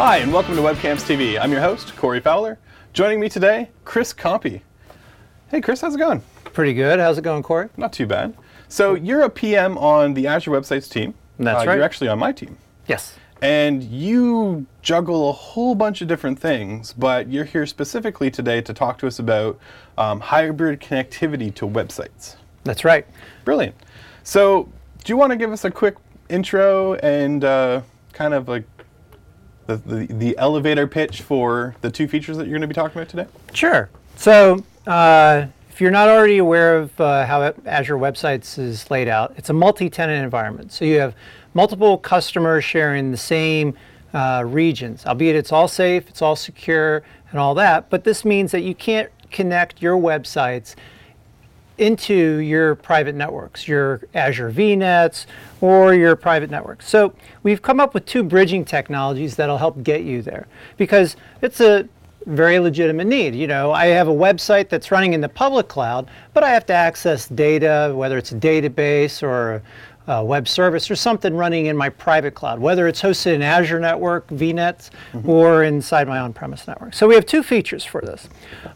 Hi, and welcome to Webcams TV. I'm your host, Corey Fowler. Joining me today, Chris Compy. Hey, Chris, how's it going? Pretty good. How's it going, Corey? Not too bad. So you're a PM on the Azure Websites team. That's right. You're actually on my team. Yes. And you juggle a whole bunch of different things, but you're here specifically today to talk to us about hybrid connectivity to websites. That's right. Brilliant. So do you want to give us a quick intro and kind of like the elevator pitch for the two features that you're going to be talking about today? Sure. So if you're not already aware of how Azure Websites is laid out, it's a multi-tenant environment. So you have multiple customers sharing the same regions, albeit it's all safe, it's all secure, and all that. But this means that you can't connect your websites into your private networks, your Azure VNets or your private networks. So we've come up with two bridging technologies that'll help get you there, because it's a very legitimate need. You know, I have a website that's running in the public cloud, but I have to access data, whether it's a database or a web service or something running in my private cloud, whether it's hosted in Azure Network, VNets, or inside my on-premise network. So we have two features for this.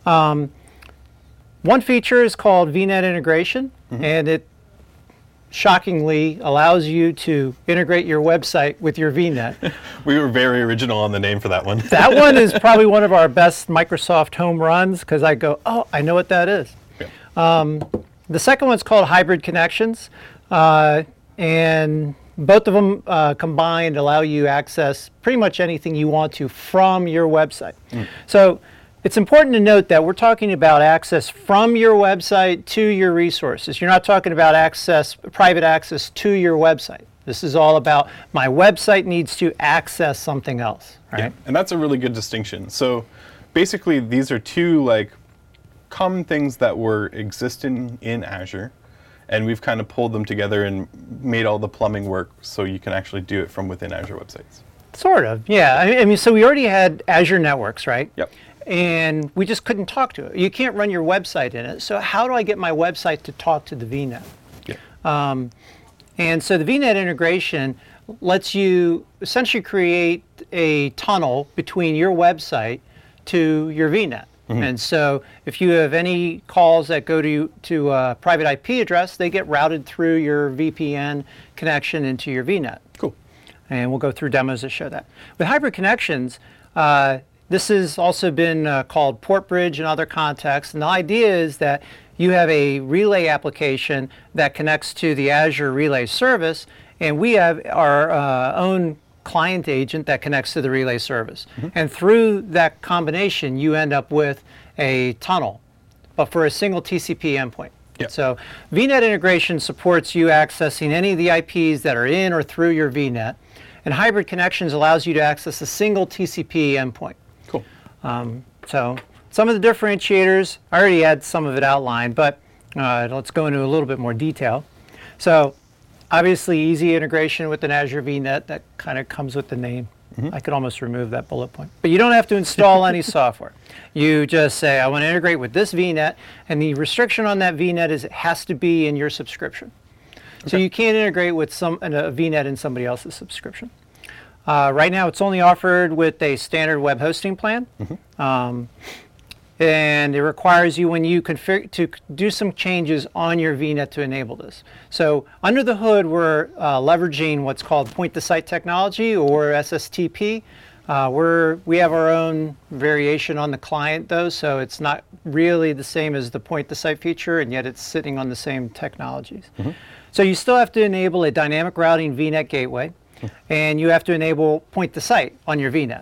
One feature is called VNet integration, and it shockingly allows you to integrate your website with your VNet. We were very original on the name for that one. That one is probably one of our best Microsoft home runs, because I go, oh, I know what that is. Yeah. The second one's called hybrid connections, and both of them combined allow you access pretty much anything you want to from your website. So it's important to note that we're talking about access from your website to your resources. You're not talking about private access to your website. This is all about my website needs to access something else, right? Yeah, and that's a really good distinction. So basically, these are two common things that were existing in Azure, and we've kind of pulled them together and made all the plumbing work so you can actually do it from within Azure Websites. Sort of, yeah. I mean, so we already had Azure Networks, right? Yep. And we just couldn't talk to it. You can't run your website in it. So how do I get my website to talk to the VNet? Yeah. And so the VNet integration lets you essentially create a tunnel between your website to your VNet. And so if you have any calls that go to a private IP address, they get routed through your VPN connection into your VNet. Cool. And we'll go through demos that show that. With hybrid connections, this has also been called Port Bridge in other contexts. And the idea is that you have a relay application that connects to the Azure Relay service, and we have our own client agent that connects to the relay service. And through that combination, you end up with a tunnel, but for a single TCP endpoint. Yep. So VNet integration supports you accessing any of the IPs that are in or through your VNet, and hybrid connections allows you to access a single TCP endpoint. Cool. So some of the differentiators, I already had some of it outlined, but let's go into a little bit more detail. So obviously easy integration with an Azure VNet, that kind of comes with the name. I could almost remove that bullet point. But you don't have to install any software. You just say, I want to integrate with this VNet, and the restriction on that VNet is it has to be in your subscription. Okay. So you can't integrate with a VNet in somebody else's subscription. Right now, it's only offered with a standard web hosting plan, and it requires you, when you configure, to do some changes on your VNet to enable this. So under the hood, we're leveraging what's called point-to-site technology, or SSTP. We have our own variation on the client, though, so it's not really the same as the point-to-site feature, and yet it's sitting on the same technologies. So you still have to enable a dynamic routing VNet gateway, and you have to enable point-to-site on your VNet.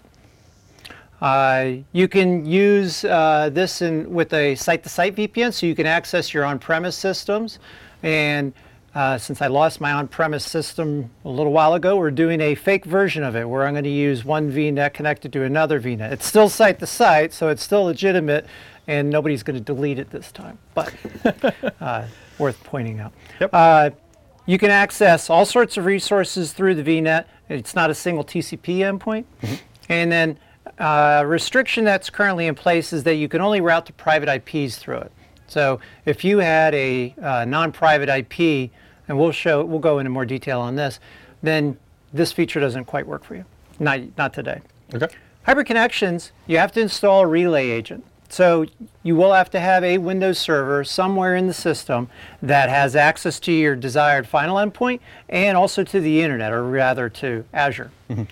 You can use this with a site-to-site VPN, so you can access your on-premise systems. And since I lost my on-premise system a little while ago, we're doing a fake version of it, where I'm going to use one VNet connected to another VNet. It's still site-to-site, so it's still legitimate, and nobody's going to delete it this time, but worth pointing out. Yep. You can access all sorts of resources through the VNet. It's not a single TCP endpoint. And then restriction that's currently in place is that you can only route to private IPs through it. So if you had a non-private IP, and we'll go into more detail on this, then this feature doesn't quite work for you. Not today. Okay. Hybrid Connections, you have to install a relay agent. So you will have to have a Windows server somewhere in the system that has access to your desired final endpoint and also to the internet, or rather to Azure.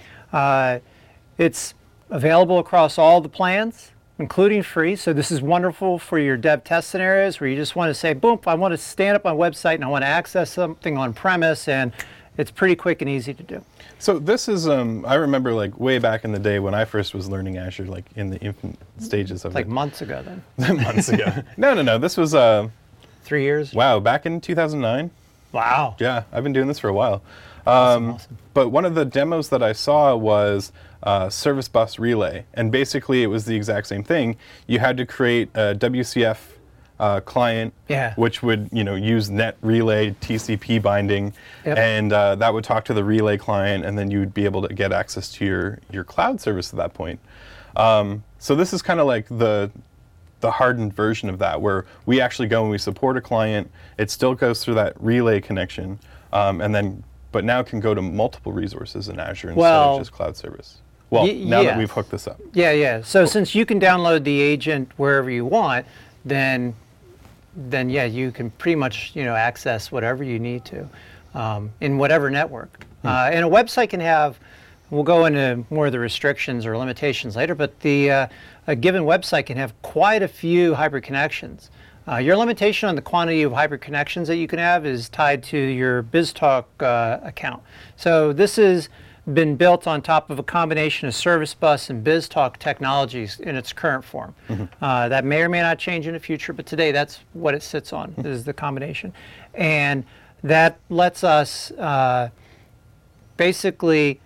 It's available across all the plans, including free. So this is wonderful for your dev test scenarios where you just want to say, boom, I want to stand up my website and I want to access something on premise, and it's pretty quick and easy to do. So this is, I remember like way back in the day when I first was learning Azure, like in the infant stages of Like it. months ago then. Months ago. No. This was, 3 years? wow, back in 2009. Wow. Yeah, I've been doing this for a while. Awesome. But one of the demos that I saw was Service Bus Relay. And basically it was the exact same thing. You had to create a WCF client, Yeah. which would use net relay TCP binding, Yep. and that would talk to the relay client, and then you would be able to get access to your cloud service at that point. So this is kind of like the hardened version of that, where we actually go and we support a client. It still goes through that relay connection, but now can go to multiple resources in Azure instead of just cloud service. Well, now that we've hooked this up. Yeah. So since you can download the agent wherever you want, then yeah, you can pretty much access whatever you need to in whatever network. And a website can have, we'll go into more of the restrictions or limitations later, but a given website can have quite a few hybrid connections. Your limitation on the quantity of hybrid connections that you can have is tied to your BizTalk account. So this has been built on top of a combination of Service Bus and BizTalk technologies in its current form. That may or may not change in the future, but today that's what it sits on, is the combination. And that lets us basically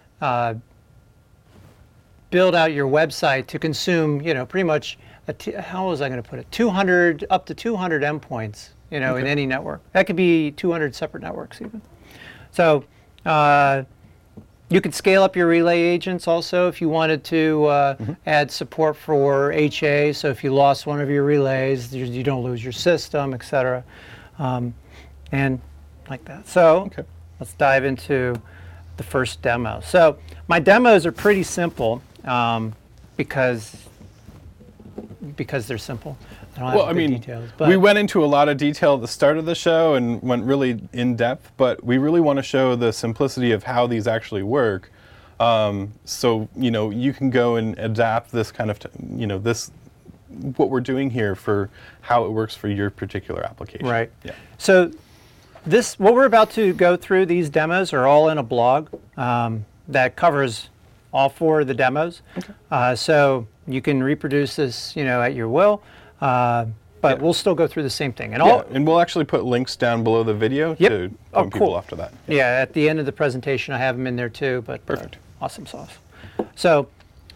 build out your website to consume, pretty much, how was I going to put it, up to 200 endpoints, in any network. That could be 200 separate networks even. So you could scale up your relay agents also if you wanted to add support for HA. So if you lost one of your relays, you don't lose your system, etc. And like that. So let's dive into the first demo. So my demos are pretty simple because they're simple. Well, I mean, details, but we went into a lot of detail at the start of the show and went really in depth, but we really want to show the simplicity of how these actually work. So, you can go and adapt this kind of, what we're doing here for how it works for your particular application. Right. Yeah. So what we're about to go through, these demos are all in a blog that covers all 4 of the demos. So you can reproduce this, at your will. But we'll still go through the same thing. And we'll actually put links down below the video to point people off to that. Yeah, at the end of the presentation, I have them in there too. But perfect. Awesome sauce. So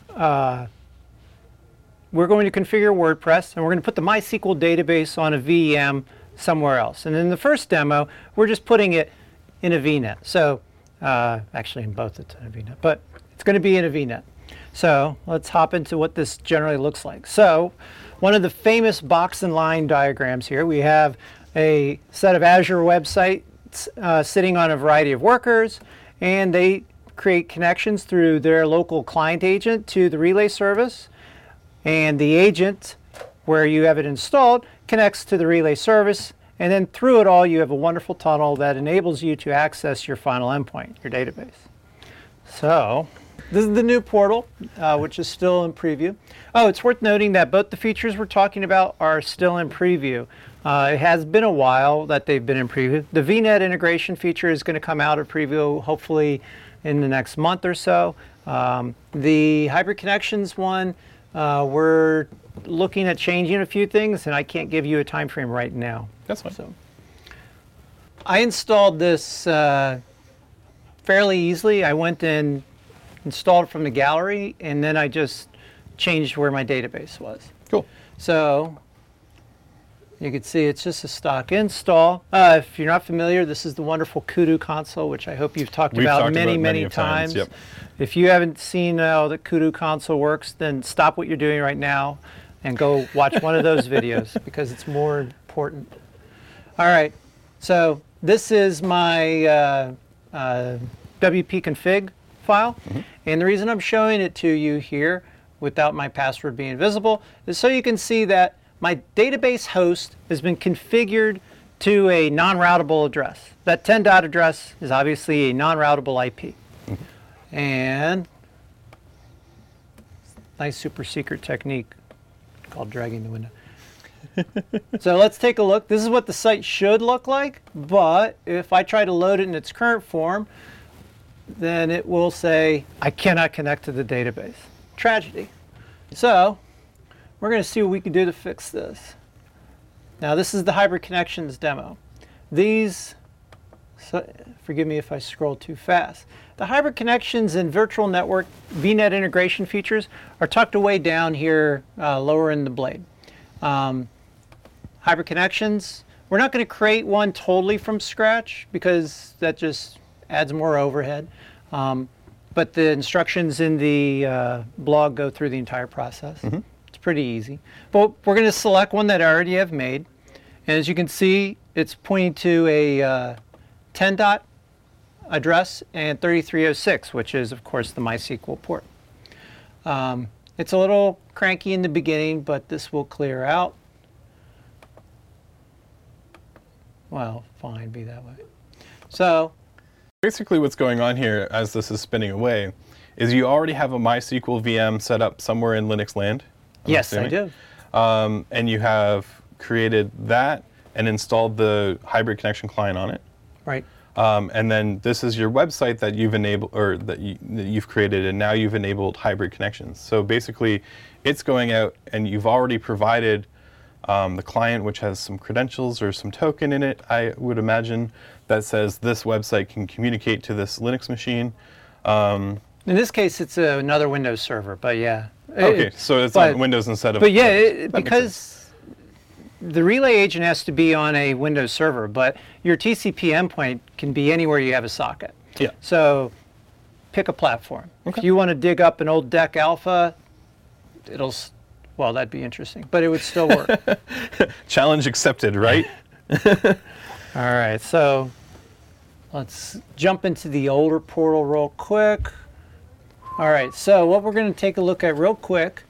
we're going to configure WordPress, and we're going to put the MySQL database on a VM somewhere else. And in the first demo, we're just putting it in a VNet. So actually, in both it's in a VNet, but it's going to be in a VNet. So let's hop into what this generally looks like. So one of the famous box and line diagrams here, we have a set of Azure websites sitting on a variety of workers, and they create connections through their local client agent to the relay service. And the agent, where you have it installed, connects to the relay service. And then through it all, you have a wonderful tunnel that enables you to access your final endpoint, your database. So this is the new portal, which is still in preview. Oh, it's worth noting that both the features we're talking about are still in preview. It has been a while that they've been in preview. The VNet integration feature is going to come out of preview hopefully in the next month or so. The hybrid connections one, we're looking at changing a few things, and I can't give you a time frame right now. That's fine. So, I installed this fairly easily. I went and installed it from the gallery, and then I just changed where my database was. Cool. So you can see it's just a stock install. If you're not familiar, this is the wonderful Kudu console, which I hope you've talked about many times. Yep. If you haven't seen how the Kudu console works, then stop what you're doing right now and go watch one of those videos because it's more important. All right, so this is my WP config file. And the reason I'm showing it to you here without my password being visible is so you can see that my database host has been configured to a non-routable address. That 10 dot address is obviously a non-routable IP. And nice super secret technique called dragging the window. So let's take a look. This is what the site should look like, but if I try to load it in its current form, then it will say, I cannot connect to the database. Tragedy. So we're going to see what we can do to fix this. Now this is the Hybrid Connections demo. These, forgive me if I scroll too fast. The Hybrid Connections and Virtual Network VNet integration features are tucked away down here lower in the blade. Hybrid Connections, we're not going to create one totally from scratch because that just adds more overhead. But the instructions in the blog go through the entire process. It's pretty easy. But we're going to select one that I already have made. And as you can see, it's pointing to a 10 dot address and 3306, which is, of course, the MySQL port. It's a little cranky in the beginning, but this will clear out. Well, fine, be that way. So basically what's going on here as this is spinning away is you already have a MySQL VM set up somewhere in Linux land. Yes, I do. And you have created that and installed the Hybrid Connection client on it. Right. And then this is your website that you've enabled, or that you've created, and now you've enabled Hybrid Connections. So basically, it's going out, and you've already provided the client, which has some credentials or some token in it, I would imagine, that says this website can communicate to this Linux machine. In this case, it's another Windows server, but yeah. Okay, so it's on Windows instead of. But yeah, because the relay agent has to be on a Windows server, but your TCP endpoint can be anywhere you have a socket. Yeah. So pick a platform. Okay. If you want to dig up an old DEC Alpha, well, that'd be interesting, but it would still work. Challenge accepted, right? All right, so let's jump into the older portal real quick. All right, so what we're going to take a look at real quick,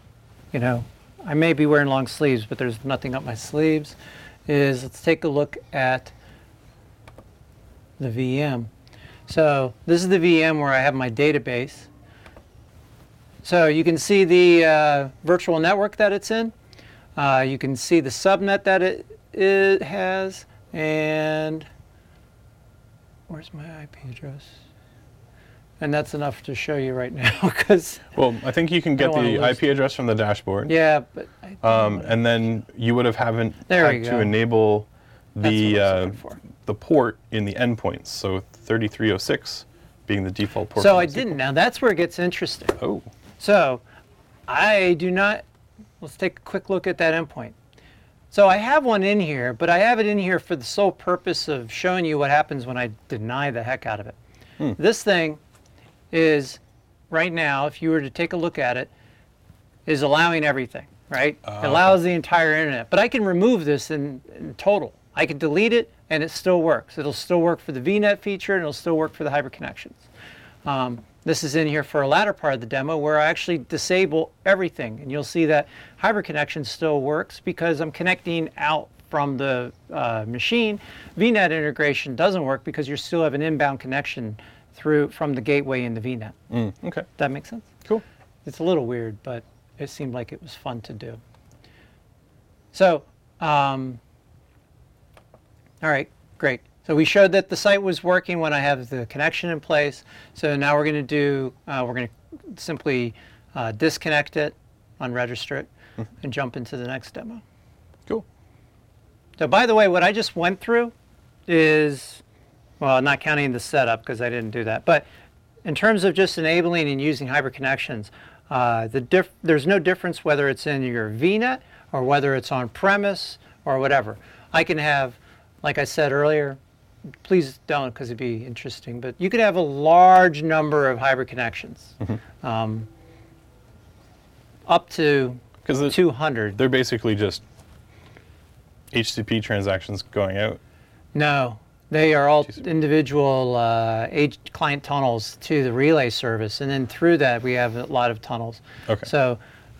I may be wearing long sleeves, but there's nothing up my sleeves, is let's take a look at the VM. So this is the VM where I have my database. So you can see the virtual network that it's in. You can see the subnet that it has, and where's my IP address? And that's enough to show you right now, because. Well, I think you can get the IP address from the dashboard. Yeah, but. And then you would have had to enable the port in the endpoints. So 3306 being the default port. So I didn't. Now that's where it gets interesting. Oh. So I do not. Let's take a quick look at that endpoint. So I have one in here, but I have it in here for the sole purpose of showing you what happens when I deny the heck out of it. This thing is, right now, if you were to take a look at it, is allowing everything, right? It allows the entire internet. But I can remove this in total. I can delete it, and it still works. It'll still work for the VNet feature, and it'll still work for the Hybrid Connections. This is in here for a latter part of the demo where I actually disable everything. And you'll see that Hybrid Connection still works because I'm connecting out from the machine. VNet integration doesn't work because you still have an inbound connection from the gateway in the VNet. Okay. That makes sense? Cool. It's a little weird, but it seemed like it was fun to do. So, all right, great. So we showed that the site was working when I have the connection in place. So now we're going to simply disconnect it, unregister it, and jump into the next demo. Cool. So by the way, what I just went through is, well, not counting the setup because I didn't do that, but in terms of just enabling and using Hybrid Connections, there's no difference whether it's in your VNet or whether it's on premise or whatever. I can have, like I said earlier, please don't because it'd be interesting, but you could have a large number of Hybrid Connections, up to 200. They're basically just HTTP transactions going out. No, They are all individual client tunnels to the relay service, and then through that we have a lot of tunnels. Okay. So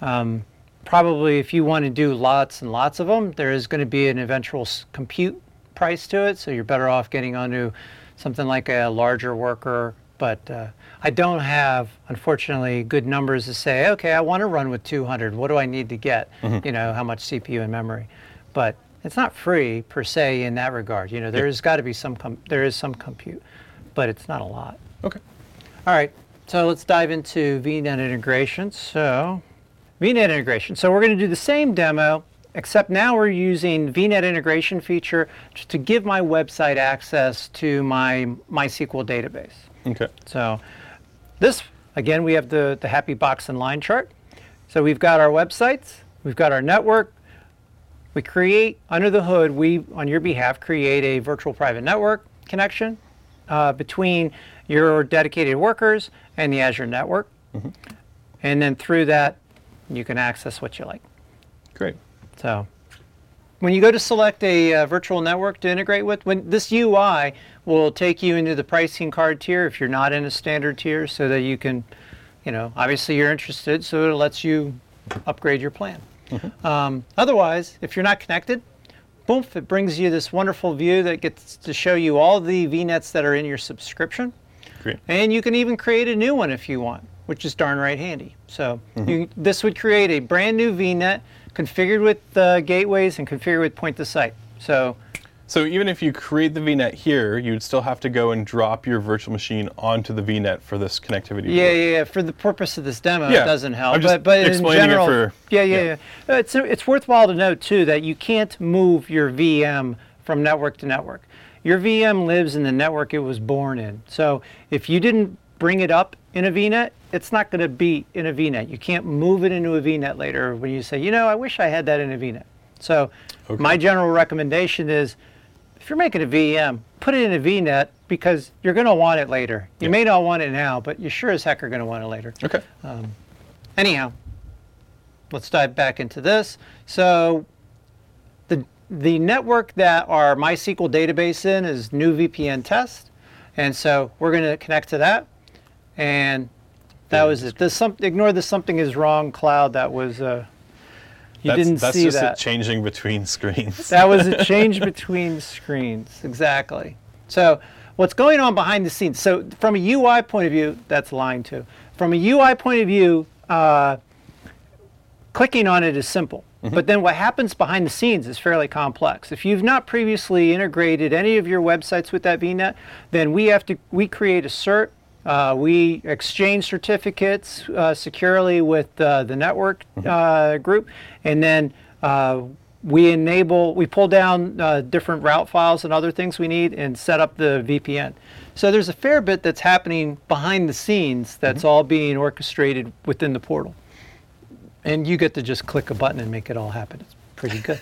probably if you want to do lots and lots of them, there is going to be an eventual compute price to it, so you're better off getting onto something like a larger worker. But I don't have, unfortunately, good numbers to say, okay, I want to run with 200. What do I need to get? You know, how much CPU and memory? But it's not free per se in that regard. You know, there's got to be some some compute, but it's not a lot. Okay. All right, so let's dive into VNet integration. So VNet integration. So we're going to do the same demo, except now we're using VNet integration feature to give my website access to my MySQL database. Okay. So this, again, we have the happy box and line chart. So we've got our websites, we've got our network. We create, under the hood, we, on your behalf, create a virtual private network connection between your dedicated workers and the Azure network. And then through that, you can access what you like. Great. So when you go to select a virtual network to integrate with, when this UI will take you into the pricing card tier if you're not in a standard tier, so that you can, you know, obviously you're interested, so it lets you upgrade your plan. Otherwise, if you're not connected, boom, it brings you this wonderful view that gets to show you all the VNets that are in your subscription. Great. And you can even create a new one if you want, which is darn right handy. So this would create a brand new VNet configured with gateways and configured with point to site. So even if you create the VNet here, you'd still have to go and drop your virtual machine onto the VNet for this connectivity. Yeah. For the purpose of this demo, it doesn't help. I'm just but in explaining general, it for. It's worthwhile to note too that you can't move your VM from network to network. Your VM lives in the network it was born in. So if you didn't bring it up in a VNet, it's not going to be in a VNet. You can't move it into a VNet later when you say, you know, I wish I had that in a VNet. So my general recommendation is, if you're making a VM, put it in a VNet because you're going to want it later. You may not want it now, but you sure as heck are going to want it later. Okay. Anyhow, let's dive back into this. So the network that our MySQL database in is new VPN test. And so we're going to connect to that. And that was it. Ignore the something is wrong cloud. That was... That's just it changing between screens. That was a change between screens, exactly. So what's going on behind the scenes? So from a UI point of view, that's line 2. From a UI point of view, clicking on it is simple. But then what happens behind the scenes is fairly complex. If you've not previously integrated any of your websites with that VNet, then we create a cert. We exchange certificates securely with the network group, and then we pull down different route files and other things we need and set up the VPN. So there's a fair bit that's happening behind the scenes that's all being orchestrated within the portal. And you get to just click a button and make it all happen. It's pretty good.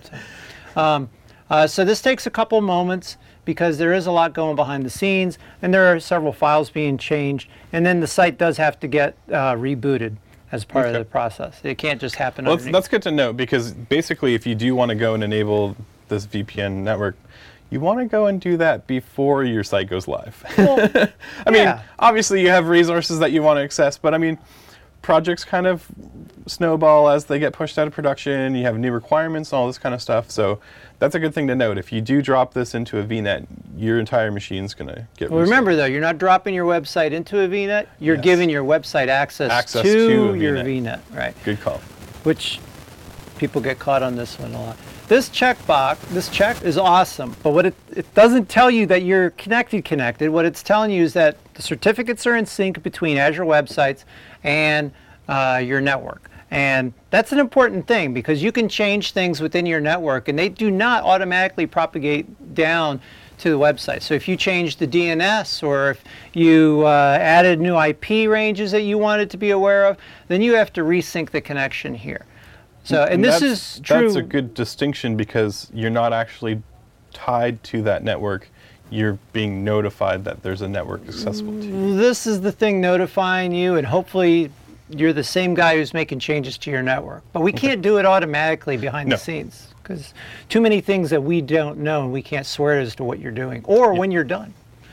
So this takes a couple moments because there is a lot going behind the scenes, and there are several files being changed, and then the site does have to get rebooted as part of the process. It can't just happen underneath. That's good to know, because basically if you do want to go and enable this VPN network, you want to go and do that before your site goes live. Well, I mean, obviously you have resources that you want to access, but I mean, projects kind of snowball as they get pushed out of production. You have new requirements and all this kind of stuff. So that's a good thing to note. If you do drop this into a VNet, your entire machine's going to get Well, remember though, you're not dropping your website into a VNet. You're giving your website access to your VNet. Right. Good call. Which people get caught on this one a lot. This check is awesome, but what it doesn't tell you that you're connected. What it's telling you is that the certificates are in sync between Azure websites and your network. And that's an important thing because you can change things within your network and they do not automatically propagate down to the website. So if you change the DNS or if you added new IP ranges that you wanted to be aware of, then you have to resync the connection here. So, and this is true. That's a good distinction because you're not actually tied to that network. You're being notified that there's a network accessible to you. This is the thing notifying you, and hopefully you're the same guy who's making changes to your network. But we can't do it automatically behind the scenes because too many things that we don't know and we can't swear as to what you're doing or when you're done.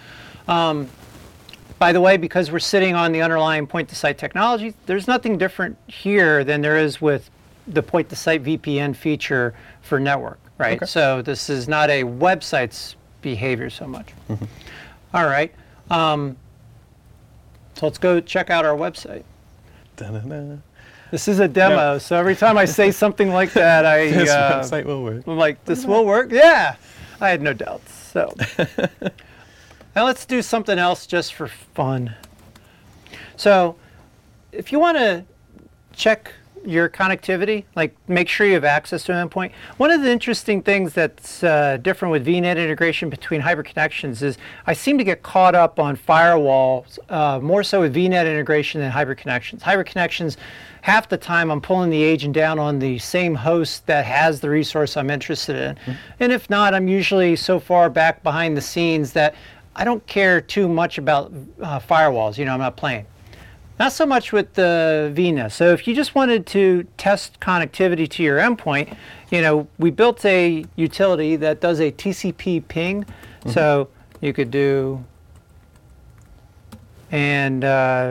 By the way, because we're sitting on the underlying point-to-site technology, there's nothing different here than there is with the point-to-site VPN feature for network, right? Okay. So this is not a website's behavior so much. All right. So let's go check out our website. Da-da-da. This is a demo, so every time I say something like that, This website will work. I'm like, this will work? Yeah, I had no doubts. So now let's do something else just for fun. So if you want to check your connectivity, like make sure you have access to an endpoint. One of the interesting things that's different with VNet integration between hybrid connections is I seem to get caught up on firewalls more so with VNet integration than hybrid connections. Hybrid connections, half the time I'm pulling the agent down on the same host that has the resource I'm interested in. And if not, I'm usually so far back behind the scenes that I don't care too much about firewalls. You know, I'm not playing. Not so much with the VNet. So if you just wanted to test connectivity to your endpoint, you know, we built a utility that does a TCP ping. So you could do and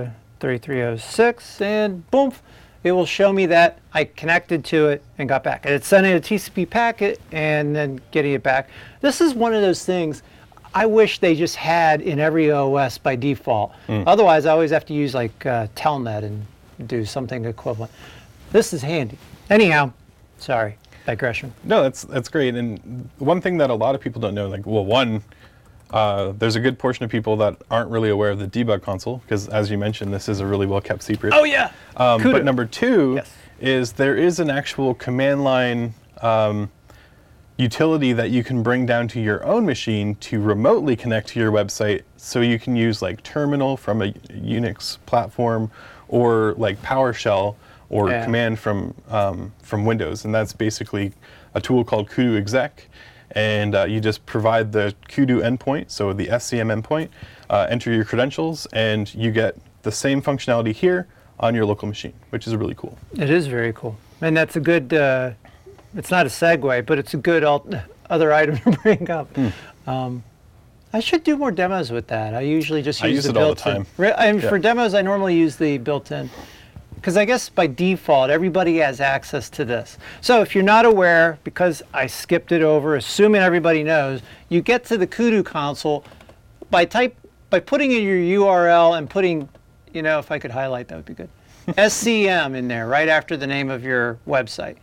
3306 and boom, it will show me that I connected to it and got back. And it's sending a TCP packet and then getting it back. This is one of those things I wish they just had in every OS by default. Otherwise, I always have to use like Telnet and do something equivalent. This is handy. Anyhow, sorry, digression. No, that's great. And one thing that a lot of people don't know, like, well, one, there's a good portion of people that aren't really aware of the debug console, because as you mentioned, this is a really well-kept secret. Oh, yeah. But number two Yes. is there is an actual command line utility that you can bring down to your own machine to remotely connect to your website, so you can use like Terminal from a Unix platform or like PowerShell or command from Windows. And that's basically a tool called Kudu Exec. And you just provide the Kudu endpoint, so the SCM endpoint, enter your credentials, and you get the same functionality here on your local machine, which is really cool. It is very cool. And that's a good, it's not a segue, but it's a good other item to bring up. I should do more demos with that. I usually just use the built-in. I use it all the time. For demos, I normally use the built-in. Because I guess by default, everybody has access to this. So if you're not aware, because I skipped it over, assuming everybody knows, you get to the Kudu console by putting in your URL and putting, you know, if I could highlight, that would be good. SCM in there, right after the name of your website.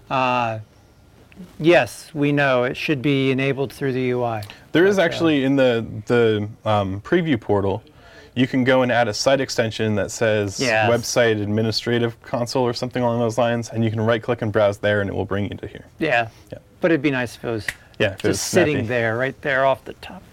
Yes, we know it should be enabled through the UI. There is actually in the preview portal, you can go and add a site extension that says website administrative console or something along those lines, and you can right-click and browse there, and it will bring you to here. Yeah. But it'd be nice if it was just sitting there, right there off the top.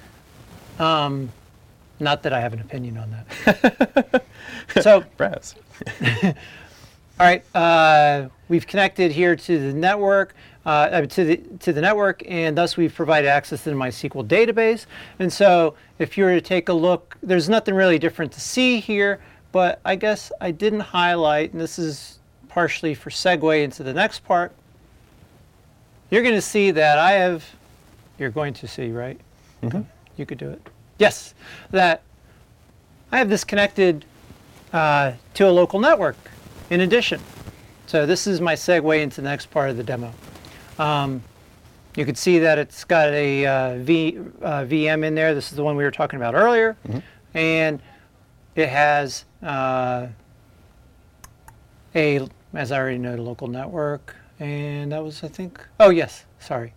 Not that I have an opinion on that. So browse. All right, we've connected here to the network, to the network, and thus we've provided access to the MySQL database. And so, if you were to take a look, there's nothing really different to see here. But I guess I didn't highlight, and this is partially for segue into the next part. You're going to see that I have. You're going to see, right? You could do it. Yes, that I have this connected to a local network. In addition, so this is my segue into the next part of the demo. You can see that it's got a VM in there. This is the one we were talking about earlier. And it has as I already noted, local network. And that was, I think, oh yes, sorry.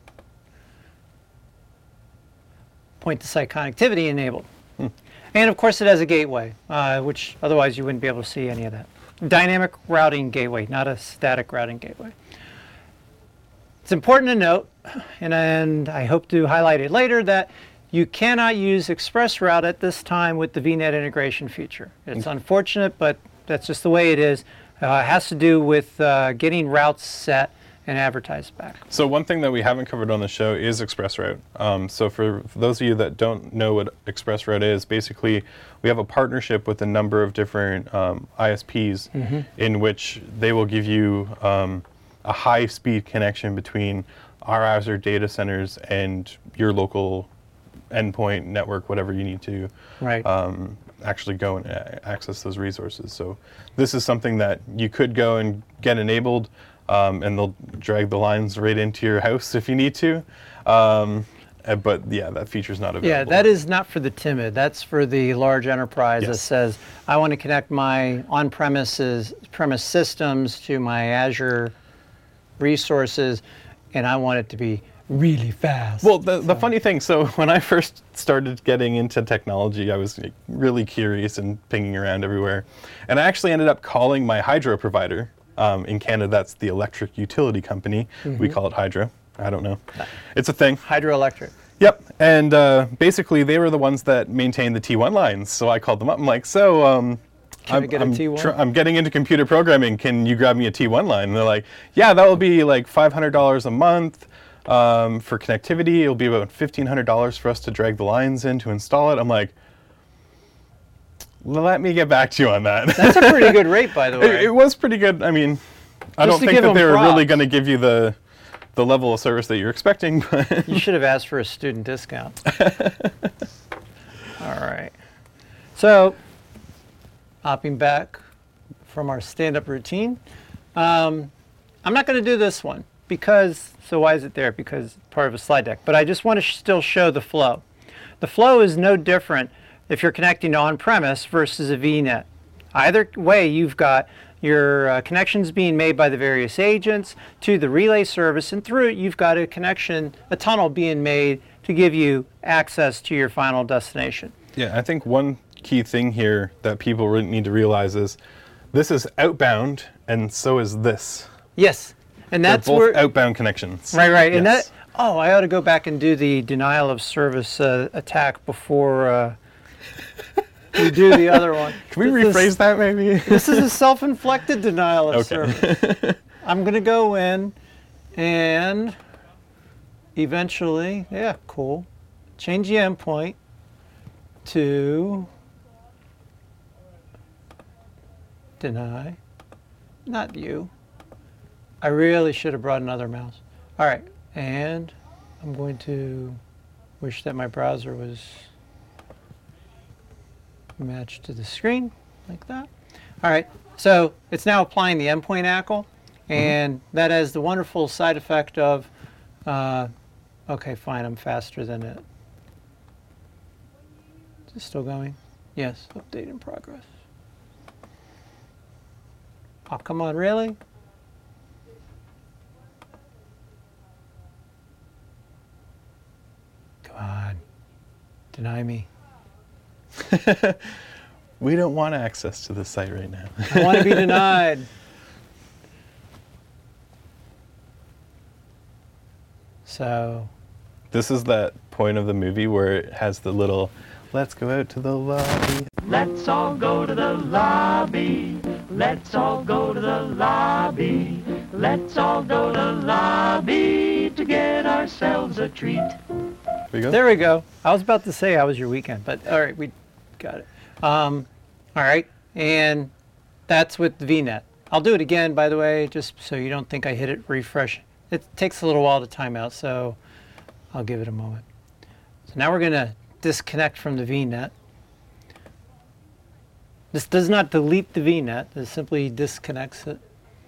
Point-to-site connectivity enabled. And of course it has a gateway, which otherwise you wouldn't be able to see any of that. Dynamic routing gateway, not a static routing gateway. It's important to note, and I hope to highlight it later, that you cannot use ExpressRoute at this time with the VNet integration feature. It's unfortunate, but that's just the way it is. It has to do with getting routes set and advertise back. So one thing that we haven't covered on the show is ExpressRoute. So for those of you that don't know what ExpressRoute is, basically we have a partnership with a number of different ISPs in which they will give you a high-speed connection between our Azure data centers and your local endpoint network, whatever you need to Right. actually go and access those resources. So this is something that you could go and get enabled, and they'll drag the lines right into your house if you need to. But yeah, that feature's not available. Yeah, that is not for the timid. That's for the large enterprise that Yes. says, I want to connect my premise systems to my Azure resources, and I want it to be really fast. Well, the funny thing, so when I first started getting into technology, I was like, really curious and pinging around everywhere. And I actually ended up calling my hydro provider. In Canada, that's the electric utility company. We call it hydro. I don't know. It's a thing. Hydroelectric. Yep. And basically, they were the ones that maintained the T1 lines. So I called them up. I'm like, so Can I get a T1? I'm getting into computer programming. Can you grab me a T1 line? And they're like, yeah, that will be like $500 a month for connectivity. It'll be about $1,500 for us to drag the lines in to install it. I'm like, let me get back to you on that. That's a pretty good rate, by the way. It was pretty good. I mean, I Just don't to think give that them they were really props. going to give you the level of service that you're expecting. But You should have asked for a student discount. All right. So, hopping back from our stand-up routine, I'm not going to do this one because, so why is it there? Because it's part of a slide deck. But I just want to still show the flow. The flow is no different if you're connecting to on-premise versus a VNet. Either way, you've got your connections being made by the various agents to the relay service, and through it you've got a connection, a tunnel being made to give you access to your final destination. yeah, I think one key thing here that people really need to realize is this is outbound, and so is this. Yes, and They're that's both where outbound connections. right, and Yes. that I ought to go back and do the denial of service attack before we do the other one. Can we rephrase that maybe? This is a self-inflicted denial of Okay. service. I'm going to go in and eventually, yeah, cool, change the endpoint to deny, not you. I really should have brought another mouse. All right, and I'm going to wish that my browser was matched to the screen like that. All right, so it's now applying the endpoint ACL, and that has the wonderful side effect of, okay, fine, I'm faster than it. Is it still going? Yes, update in progress. Oh, come on, really? Come on, deny me. We don't want access to this site right now. I want to be denied. So, This is that point of the movie where it has the little, let's go out to the lobby. Let's all go to the lobby. Let's all go to the lobby. Let's all go to the lobby to get ourselves a treat. There we go. there we go. I was about to say how was your weekend, but all right, we got it. All right, and that's with VNet. I'll do it again, by the way, just so you don't think I hit it refresh. It takes a little while to time out, so I'll give it a moment. So now we're going to disconnect from the VNet. This does not delete the VNet, it simply disconnects it.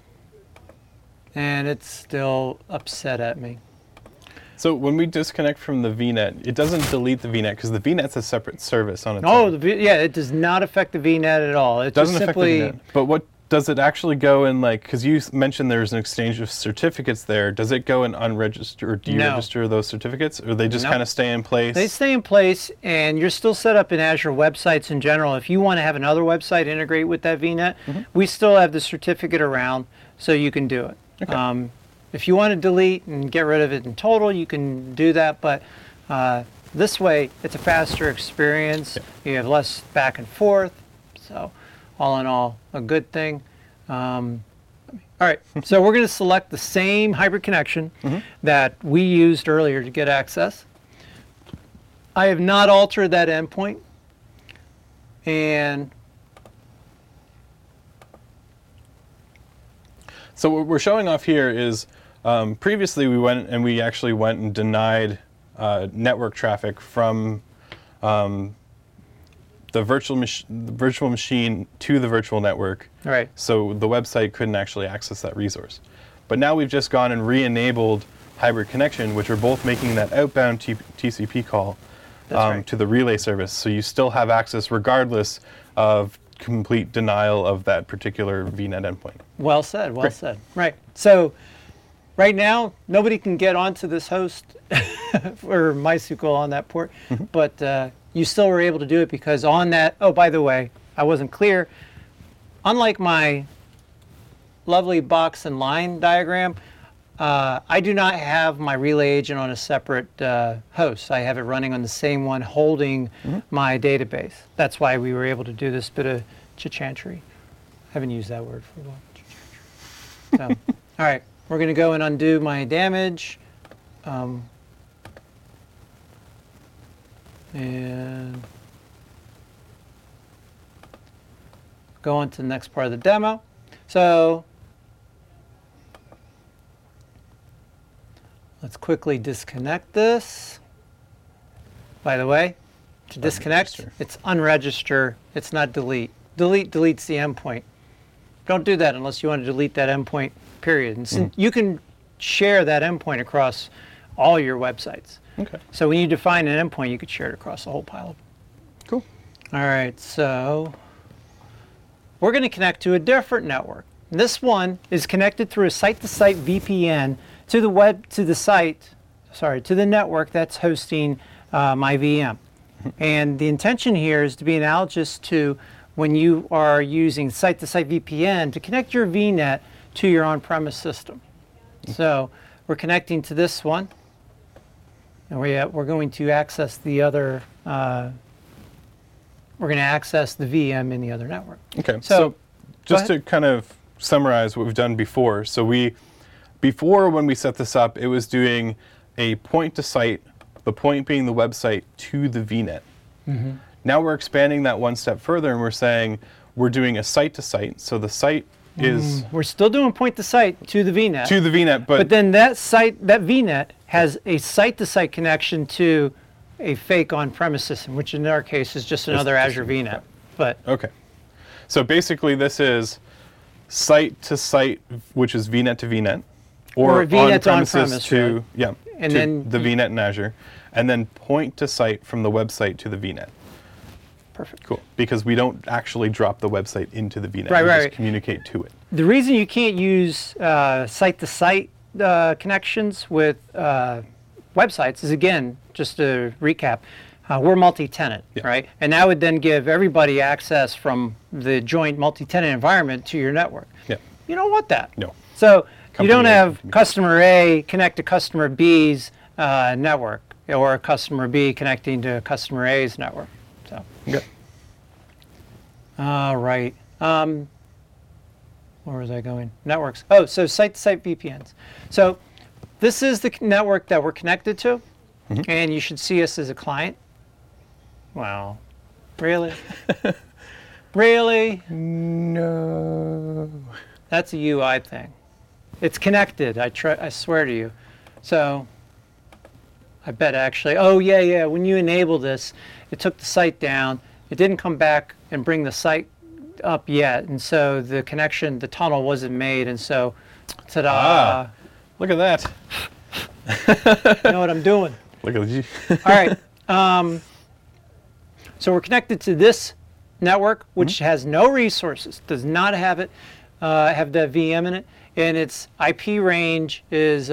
And it's still upset at me. So when we disconnect from the VNet, it doesn't delete the VNet because the VNet's a separate service on its Oh, own. yeah, it does not affect the VNet at all. It It doesn't just affect simply, the VNet. But what does it actually go in, like, because you mentioned there's an exchange of certificates there. Does it go and unregister or deregister those certificates? Or they just No. kind of stay in place? they stay in place, and you're still set up in Azure websites in general. If you want to have another website integrate with that VNet, we still have the certificate around, so you can do it. Okay. If you want to delete and get rid of it in total, you can do that, but this way, it's a faster experience. You have less back and forth, so all in all, a good thing. All All right, so we're going to select the same hybrid connection that we used earlier to get access. I have not altered that endpoint. And so what we're showing off here is previously we actually went and denied network traffic from the virtual machine to the virtual network. right, So the website couldn't actually access that resource. But now we've just gone and re-enabled hybrid connection, which are both making that outbound TCP call right. to the relay service. So you still have access regardless of complete denial of that particular VNet endpoint. well said, well Great. said. Right, so right now, nobody can get onto this host or MySQL on that port, but you still were able to do it because on that, oh, by the way, I wasn't clear. Unlike my lovely box and line diagram, I do not have my relay agent on a separate host. I have it running on the same one holding my database. That's why we were able to do this bit of chichantry. I haven't used that word for a while. So, all right, we're going to go and undo my damage. And go on to the next part of the demo. So let's quickly disconnect this. By the way, to disconnect, Unregister. it's unregister, it's not delete. Delete deletes the endpoint. Don't do that unless you want to delete that endpoint, period. And since you can share that endpoint across all your websites. Okay, So when you define an endpoint, you could share it across a whole pile of them. cool. All right, so we're going to connect to a different network. This one is connected through a site-to-site VPN to the network that's hosting my VM. And the intention here is to be analogous to when you are using site-to-site VPN to connect your VNet to your on-premise system. So we're connecting to this one. And we're going to access the other, we're going to access the VM in the other network. Okay, So, so just go to kind of summarize what we've done before. So before when we set this up, it was doing a point to site, the point being the website to the VNet. Now we're expanding that one step further and we're saying we're doing a site to site. So the site is We're still doing point to site to the VNet. to the VNet, but then that VNet has a site-to-site connection to a fake on-premise system, which in our case is just another just Azure VNet. But okay. So basically this is site to site, which is VNet to VNet, Or VNet to on-premises on-premise, to, right? yeah, And to then the VNet in Azure, and then point to site from the website to the VNet. perfect. Cool. Because we don't actually drop the website into the VNet. Right, we right. just communicate to it. The reason you can't use site-to-site connections with websites is, again, just to recap, we're multi-tenant, Yeah. right? And that would then give everybody access from the joint multi-tenant environment to your network. Yeah. You don't want that. No. So you Company don't A have can be- customer A connect to customer B's network, or customer B connecting to customer A's network. So, Okay. all right. Where was I going? Networks. Oh, so site-to-site VPNs. So this is the network that we're connected to, and you should see us as a client. Wow. Really? Really? No. That's a UI thing. It's connected, I swear to you. So I bet actually, oh yeah, when you enable this, it took the site down. It didn't come back and bring the site up yet. And so the connection, the tunnel wasn't made. And so, ta-da, Ah. Look at that. you know what I'm doing. Look at you. All right. So we're connected to this network, which has no resources, does not have it, have the VM in it, and its IP range is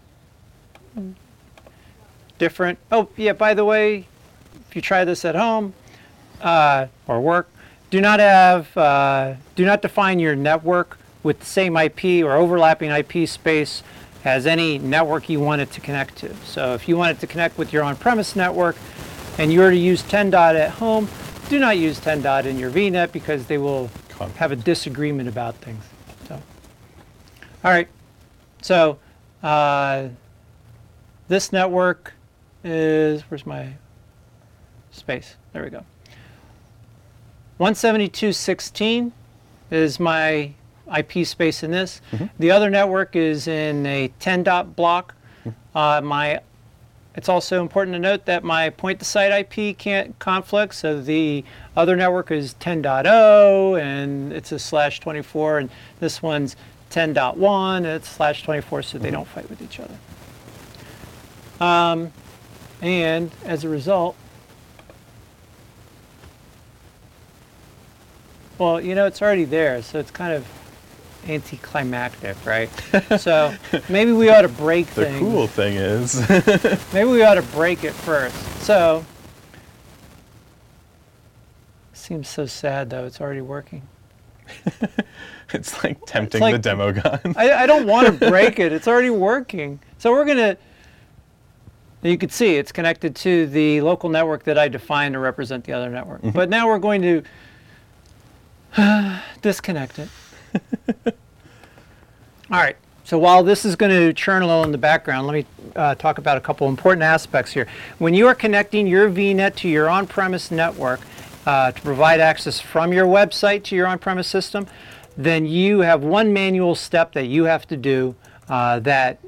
different. Oh, yeah, by the way, if you try this at home or work, do not define your network with the same IP or overlapping IP space as any network you want it to connect to. So if you want it to connect with your on-premise network and you're to use 10 dot at home, do not use 10 dot in your VNet because they will have a disagreement about things. So, All right. So this network is, where's my space? There we go. 172.16 is my IP space in this. The other network is in a 10 dot block. It's also important to note that my point-to-site IP can't conflict, so the other network is 10.0 and it's a /24, and this one's 10.1 and it's /24, so they don't fight with each other. And as a result, well, you know, it's already there, so it's kind of anticlimactic, right? So maybe we ought to break things. The cool thing is, Maybe we ought to break it first. So, seems so sad though, it's already working. it's like tempting like- the demo gun. I don't want to break it, it's already working. So we're gonna, you can see it's connected to the local network that I defined to represent the other network. But now we're going to disconnect it. All right, so while this is going to churn a little in the background, let me talk about a couple important aspects here. When you are connecting your VNet to your on-premise network to provide access from your website to your on-premise system, then you have one manual step that you have to do that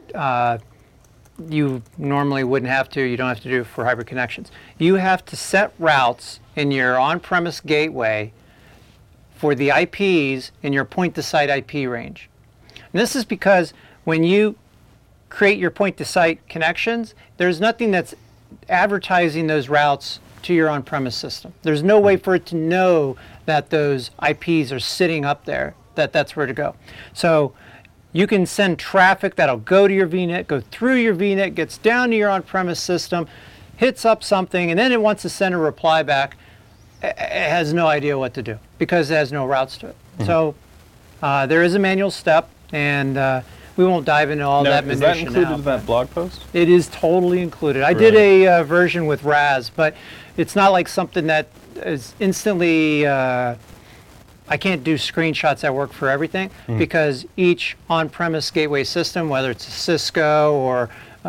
you normally wouldn't have to, you don't have to do for hybrid connections. You have to set routes in your on-premise gateway for the IPs in your point-to-site IP range. And this is because when you create your point-to-site connections, there's nothing that's advertising those routes to your on-premise system. There's no way for it to know that those IPs are sitting up there, that that's where to go. So you can send traffic that'll go to your VNet, go through your VNet, gets down to your on-premise system, hits up something, and then it wants to send a reply back. It has no idea what to do because it has no routes to it. So there is a manual step, and we won't dive into all that Is that minutia included now. in that blog post? It is totally included. I did a version with Raz, but it's not like something that is instantly, I can't do screenshots that work for everything because each on-premise gateway system, whether it's a Cisco or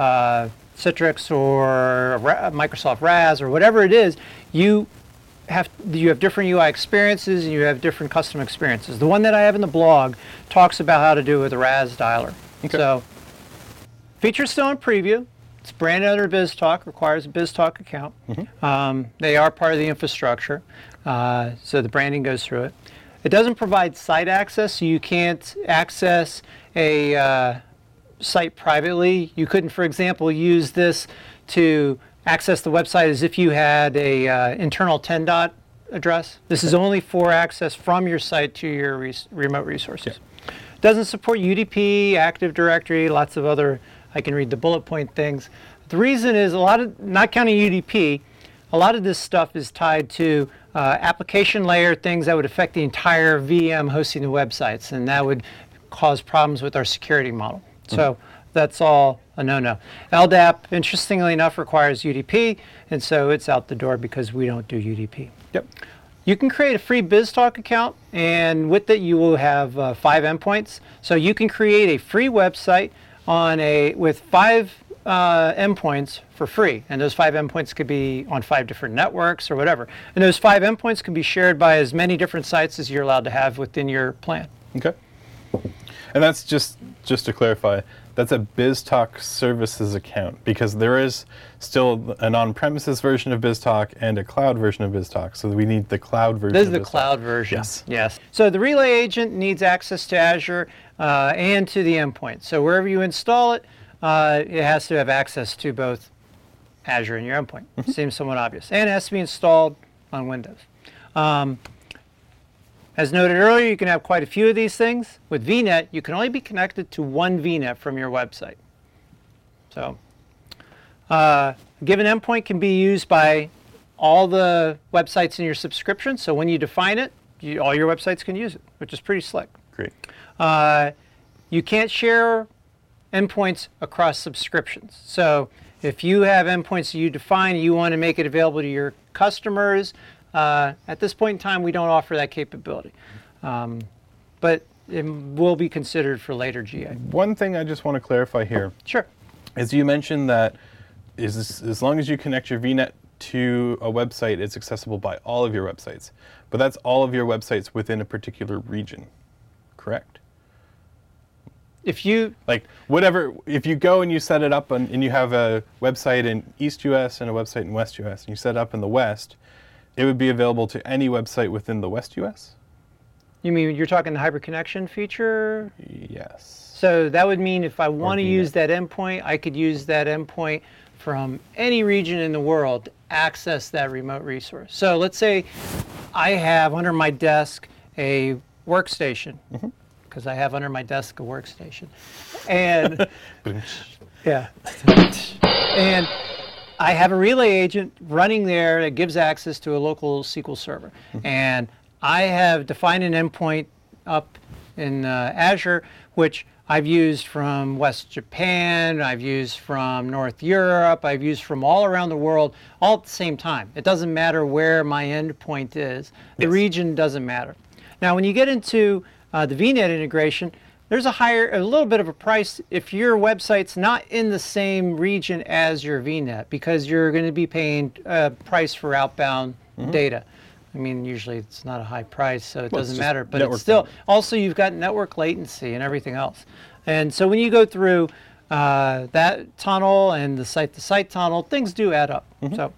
Citrix or Microsoft Raz or whatever it is, you have different UI experiences and you have different custom experiences. The one that I have in the blog talks about how to do it with a Raz dialer. Okay. So, feature's still in preview. It's branded under BizTalk, requires a BizTalk account. They are part of the infrastructure, so the branding goes through it. It doesn't provide site access, so you can't access a site privately. You couldn't, for example, use this to access the website as if you had a internal 10 dot address. This is only for access from your site to your remote resources. Doesn't support UDP, Active Directory, lots of other, I can read the bullet point things. The reason is not counting UDP, a lot of this stuff is tied to application layer things that would affect the entire VM hosting the websites, and that would cause problems with our security model. So that's all a no-no. LDAP, interestingly enough, requires UDP, and so it's out the door because we don't do UDP. Yep. You can create a free BizTalk account, and with it you will have 5 endpoints. So you can create a free website with 5 endpoints for free, and those 5 endpoints could be on 5 different networks or whatever. And those 5 endpoints can be shared by as many different sites as you're allowed to have within your plan. Okay. And that's just to clarify, that's a BizTalk services account because there is still an on-premises version of BizTalk and a cloud version of BizTalk. So we need the cloud version. This is of the BizTalk. cloud version. Yes. Yes. So the relay agent needs access to Azure and to the endpoint. So wherever you install it, it has to have access to both Azure and your endpoint. Seems somewhat obvious. And it has to be installed on Windows. As noted earlier, you can have quite a few of these things. With VNet, you can only be connected to one VNet from your website. So a given endpoint can be used by all the websites in your subscription. So when you define it, all your websites can use it, which is pretty slick. Great. You can't share endpoints across subscriptions. So if you have endpoints that you define, you want to make it available to your customers, at this point in time, we don't offer that capability. But it will be considered for later GA. One thing I just want to clarify here Sure. is you mentioned that as long as you connect your VNet to a website, it's accessible by all of your websites. But that's all of your websites within a particular region, correct? If you Like whatever, if you go and you set it up and you have a website in East US and a website in West US, and you set it up in the West, it would be available to any website within the West US? You mean you're talking the hyperconnection feature? Yes. So that would mean if I want to VNet. use that endpoint, I could use that endpoint from any region in the world to access that remote resource. So let's say I have under my desk a workstation, because I have under my desk a workstation. And yeah. And I have a relay agent running there that gives access to a local SQL server. And I have defined an endpoint up in Azure, which I've used from West Japan, I've used from North Europe, I've used from all around the world, all at the same time. It doesn't matter where my endpoint is. The region doesn't matter. Now, when you get into the VNet integration, there's a little bit of a price if your website's not in the same region as your VNet, because you're going to be paying a price for outbound data. I mean, usually it's not a high price, so it doesn't matter, but it's still, also you've got network latency and everything else. And so when you go through that tunnel and the site-to-site tunnel, things do add up. So,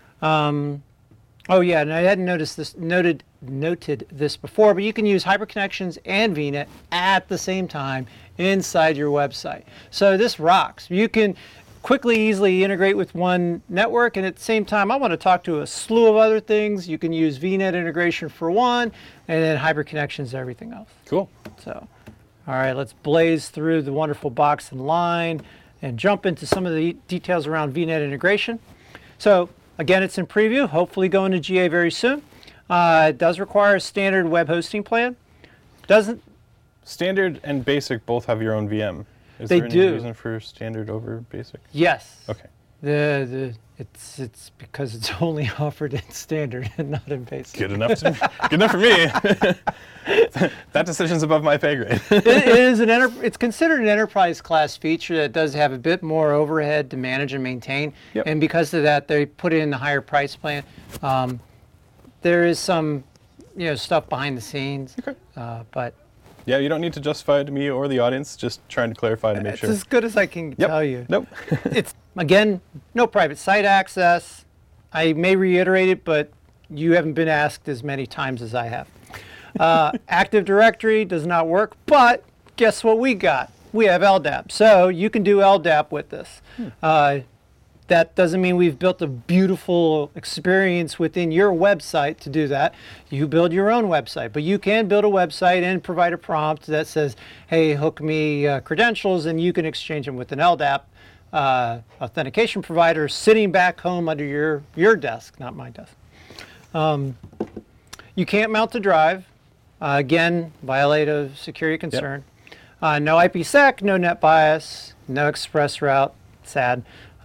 oh yeah, and I hadn't noted this before, but you can use hyperconnections and VNet at the same time inside your website. So this rocks. You can quickly, easily integrate with one network, and at the same time, I want to talk to a slew of other things. You can use VNet integration for one, and then hyperconnections to everything else. Cool. So, all right, let's blaze through the wonderful box and line and jump into some of the details around VNet integration. So, again, it's in preview, hopefully going to GA very soon. It does require a standard web hosting plan. Doesn't Standard and basic both have your own VM. Is They there any do. reason for standard over basic? Yes. Okay. It's because it's only offered in standard and not in basic. Good enough for me. That decision's above my pay grade. It is it's considered an enterprise class feature that does have a bit more overhead to manage and maintain. Yep. And because of that, they put it in the higher price plan. There is some, stuff behind the scenes, Okay. but Yeah, you don't need to justify it to me or the audience. Just trying to clarify to make it's sure. as good as I can Yep. tell you. Nope. It's, again, no private site access. I may reiterate it, but you haven't been asked as many times as I have. Active Directory does not work, but guess what we got? We have LDAP. So you can do LDAP with this. That doesn't mean we've built a beautiful experience within your website to do that. You build your own website, but you can build a website and provide a prompt that says, hey, hook me credentials, and you can exchange them with an LDAP authentication provider sitting back home under your desk, not my desk. You can't mount a drive. Again, violate a security concern. No IPsec, no NetBIOS, no ExpressRoute. Sad.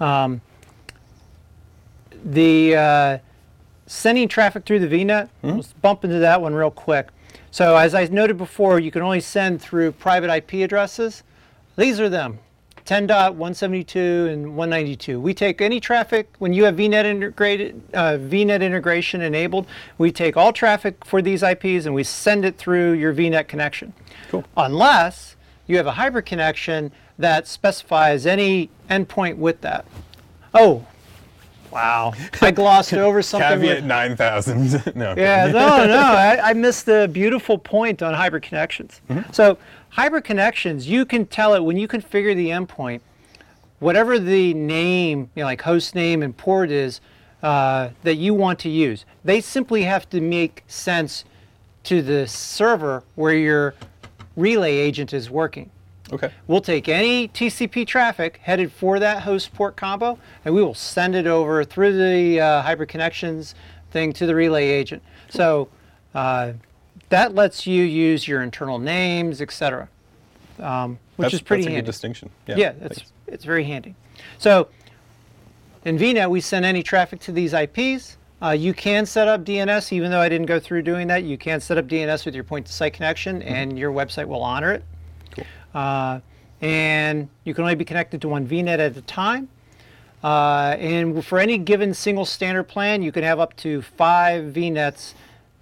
The sending traffic through the VNet, let's bump into that one real quick. So as I noted before, you can only send through private IP addresses. These are them, 10.172 and 192. We take any traffic, when you have VNet integration enabled, we take all traffic for these IPs and we send it through your VNet connection. Cool. Unless you have a hybrid connection that specifies any endpoint with that. Oh, wow. I glossed over something. Caveat 9,000. No. Yeah, no. I missed the beautiful point on hybrid connections. So hybrid connections, you can tell it when you configure the endpoint, whatever the name, like host name and port is that you want to use. They simply have to make sense to the server where your relay agent is working. Okay. We'll take any TCP traffic headed for that host port combo, and we will send it over through the hybrid connections thing to the relay agent. So that lets you use your internal names, etc., which is pretty that's a handy. good distinction. Yeah, it's very handy. So in VNet, we send any traffic to these IPs. You can set up DNS, even though I didn't go through doing that. You can set up DNS with your point-to-site connection, and your website will honor it. Cool. And you can only be connected to one VNet at a time. And for any given single standard plan, you can have up to 5 VNets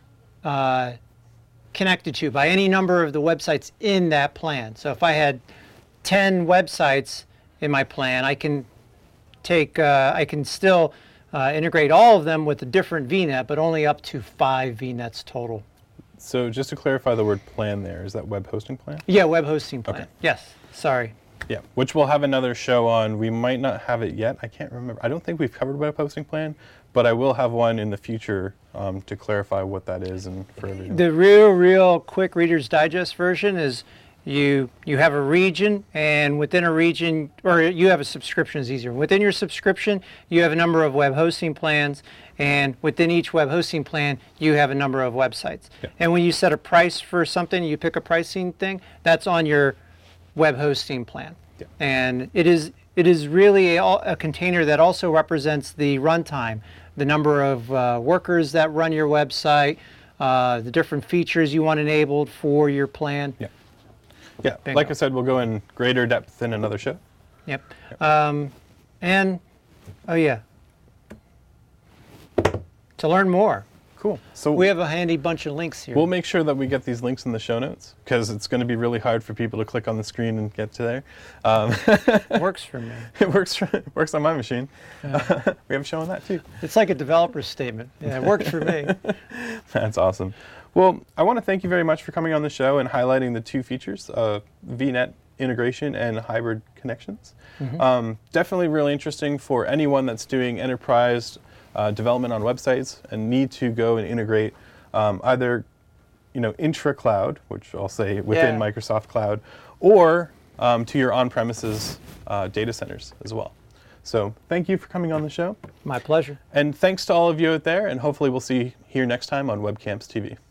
connected to by any number of the websites in that plan. So if I had 10 websites in my plan, I can still integrate all of them with a different VNet, but only up to 5 VNets total. So just to clarify the word plan there, is that web hosting plan? Yeah, web hosting plan. Okay. Yes, sorry. Yeah, which we'll have another show on. We might not have it yet. I can't remember. I don't think we've covered web hosting plan, but I will have one in the future to clarify what that is and for everything. The real quick Reader's Digest version is you have a region, and within a region, or you have a subscription is easier. Within your subscription, you have a number of web hosting plans, and within each web hosting plan, you have a number of websites. Yeah. And when you set a price for something, you pick a pricing thing, that's on your web hosting plan. Yeah. And it is really a container that also represents the runtime, the number of workers that run your website, the different features you want enabled for your plan. Yeah. Yeah, Bingo. like I said, we'll go in greater depth in another show. Yep. And, oh yeah, to learn more, Cool. So we have a handy bunch of links here. we'll make sure that we get these links in the show notes because it's going to be really hard for people to click on the screen and get to there. Works for me. It works on my machine. We have a show on that too. It's like a developer's statement. Yeah, it worked for me. That's awesome. Well, I want to thank you very much for coming on the show and highlighting the 2 features, VNet integration and hybrid connections. Definitely really interesting for anyone that's doing enterprise development on websites and need to go and integrate either intra-cloud, which I'll say within Yeah. Microsoft Cloud, or to your on-premises data centers as well. So thank you for coming on the show. My pleasure. And thanks to all of you out there, and hopefully we'll see you here next time on Webcamps TV.